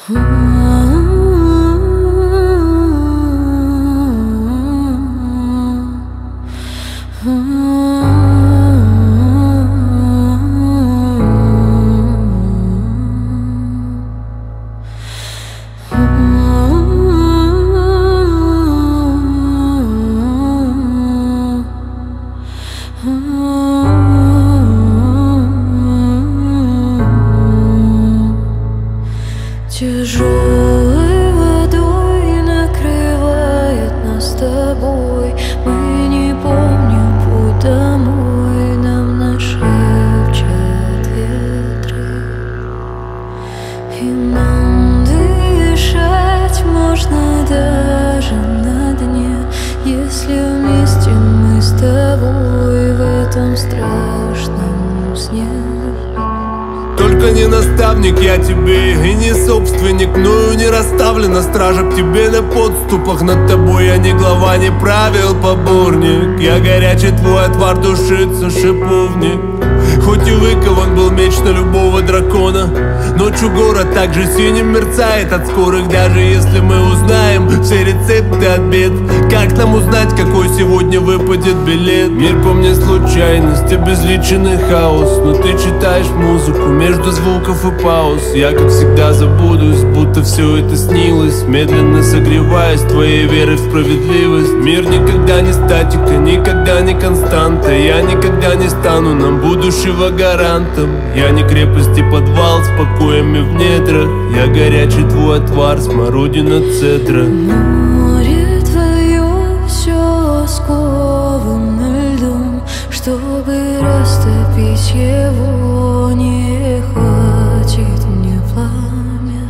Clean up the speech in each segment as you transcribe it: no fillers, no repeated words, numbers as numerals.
Тяжелой водой накрывает нас с тобой. Мы не помним путь домой, нам нашепчут ветры. И нам дышать можно даже на дне, если вместе мы с тобой в этом страшном сне. Только не наставник я тебе и не собственник, мною не расставлена стража к тебе на подступах. Над тобой я не глава, не правил поборник. Я горячий твой отвар, душится шиповник. Хоть и выкован был меч на любого дракона, ночью город также синим мерцает от скорых. Даже если мы узнаем все рецепты от бед, как нам узнать, какой сегодня выпадет билет? Мир помнит случайность, обезличенный хаос, но ты читаешь музыку между звуков и пауз. Я, как всегда, забудусь, будто все это снилось, медленно согреваясь твоей верой в справедливость. Мир никогда не статика, никогда не константа. Я никогда не стану нам будущего гарантом. Я не крепость и подвал с покоями в недрах. Я горячий твой отвар, смородина цедра. Море твое все сковано льдом, чтобы растопить его не хватит мне пламя.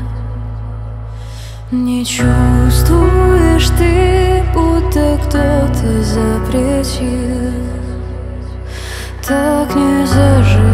Не чувствуешь ты, будто кто-то запретил, так не заживет.